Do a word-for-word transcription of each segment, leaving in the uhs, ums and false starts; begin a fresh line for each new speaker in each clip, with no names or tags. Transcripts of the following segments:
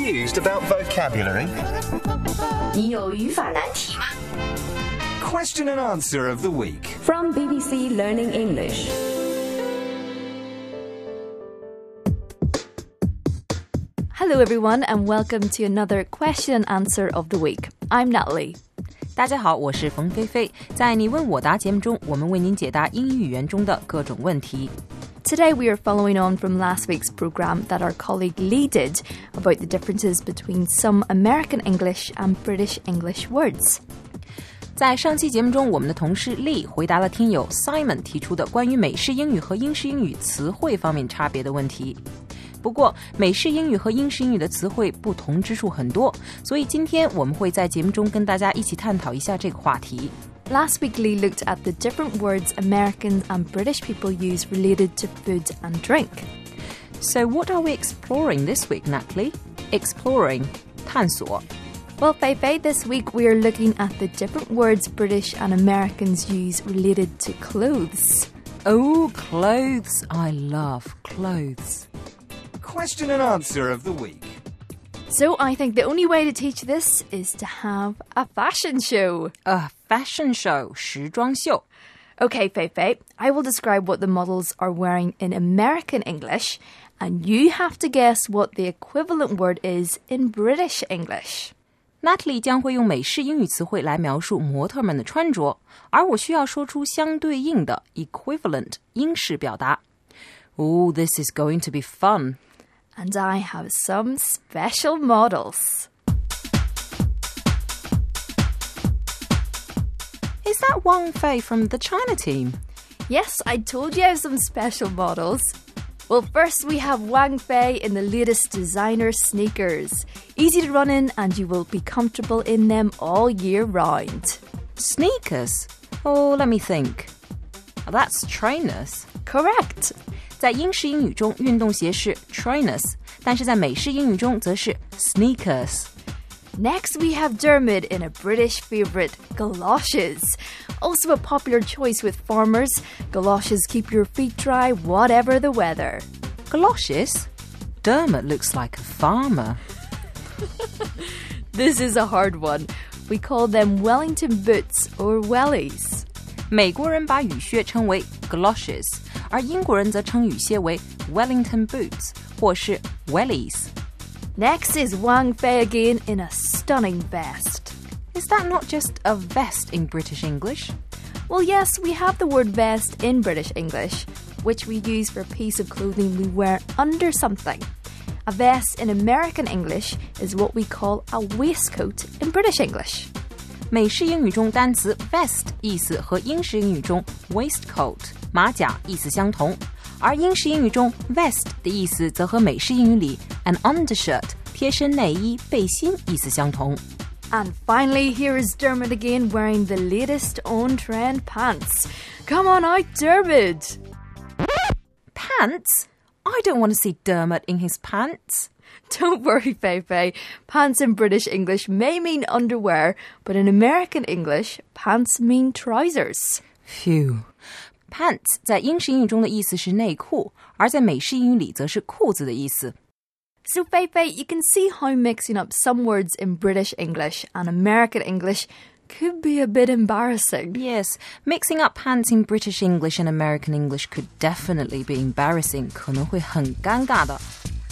confused about vocabulary?
你有语法难题吗？
Question and answer of the week.
From B B C Learning English.
Hello everyone and welcome to another question and answer of the week. I'm Natalie.
大家好，我是冯菲菲。在你问我答节目中，我们为您解答英语语言中的各种问题。
Today we are following on from last week's program that our colleague Lee did about the differences between some American English and British English words.
在上期节目中，我们的同事 Lee 回答了听友 Simon 提出的关于美式英语和英式英语词汇方面差别的问题。不过，美式英语和英式英语的词汇不同之处很多，所以今天我们会在节目中跟大家一起探讨一下这个话题。
Last week, Lee looked at the different words Americans and British people use related to food and drink.
So what are we exploring this week, Natalie? Exploring, 探索。
Well, Feifei, this week we are looking at the different words British and Americans use related to clothes.
Oh, clothes. I love clothes.
Question and answer of the week.
So I think the only way to teach this is to have a fashion show.
A fashion show, 时装秀。
Okay, Feifei, I will describe what the models are wearing in American English, and you have to guess what the equivalent word is in British English.
Natalie 将会用美式英语词汇来描述模特们的穿着，而我需要说出相对应的 equivalent 英式表达。Oh, this is going to be fun.
And I have some special models.
Is that Wang Fei from the China team?
Yes, I told you I have some special models. Well, first we have Wang Fei in the latest designer sneakers. Easy to run in and you will be comfortable in them all year round.
Sneakers? Oh, let me think. Oh, that's trainers.
Correct.
在英式英语中，运动鞋是 trainers， 但是在美式英语中则是 sneakers。
Next, we have Dermot in a British favourite, galoshes. Also a popular choice with farmers. Galoshes keep your feet dry, whatever the weather.
Galoshes? Dermot looks like a farmer.
This is a hard one. We call them Wellington boots or wellies.
美国人把雨靴称为 galoshes， 而英国人则称雨靴为 Wellington boots 或是 wellies。
Next is Wang Fei again in a stunning vest.
Is that not just a vest in British English?
Well, yes, we have the word vest in British English, which we use for a piece of clothing we wear under something. A vest in American English is what we call a waistcoat in British English.
美式英语中单词 vest 意思和英式英语中 waistcoat 马甲意思相同，而英式英语中 vest 的意思则和美式英语里 an undershirt 贴身内衣背心意思相同。
And finally, here is Dermot again wearing the latest on-trend pants. Come on out, Dermot!
Pants? I don't want to see Dermot in his pants.
Don't worry, Feifei. Pants in British English may mean underwear, but in American English, pants mean trousers.
Phew. Pants 在英式英语中的意思是内裤，而在美式英语里则是裤子的意思。
So, Feifei, you can see how mixing up some words in British English and American English could be a bit embarrassing.
Yes, mixing up pants in British English and American English could definitely be embarrassing, 可能会很尴尬的。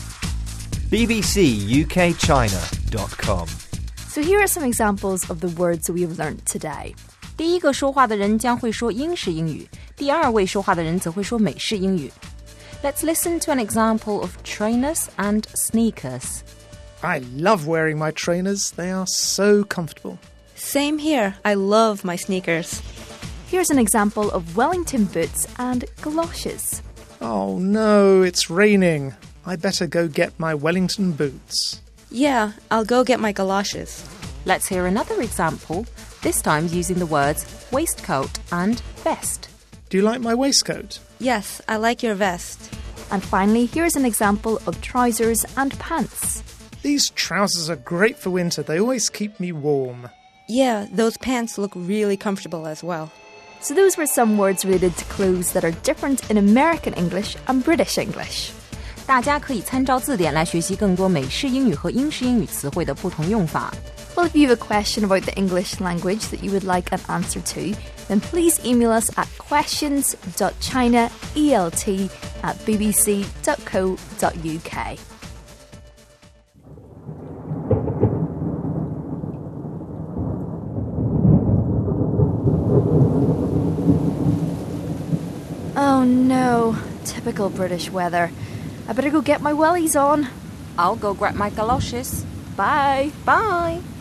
B B C U K China dot com.
So here are some examples of the words we have learnt today.
第一个说话的人将会说英式英语，第二位说话的人则会说美式英语。Let's listen to an example of trainers and sneakers.
I love wearing my trainers. They are so comfortable.
Same here. I love my sneakers.
Here's an example of Wellington boots and galoshes.
Oh no, it's raining. I better go get my Wellington boots.
Yeah, I'll go get my galoshes.
Let's hear another example, this time using the words waistcoat and vest.
Do you like my waistcoat?
Yes, I like your vest.
And finally, here's an example of trousers and pants.
These trousers are great for winter. They always keep me warm.
Yeah, those pants look really comfortable as well.
So those were some words related to clothes that are different in American English and British English.
大家可以参照字典来学习更多美式英语和英式英语词汇的不同用法。
Well, if you have a question about the English language that you would like an answer to, then please email us at questions dot china E L T at b b c dot co dot u k. Oh no, typical British weather. I better go get my wellies on.
I'll go grab my galoshes.
Bye.
Bye.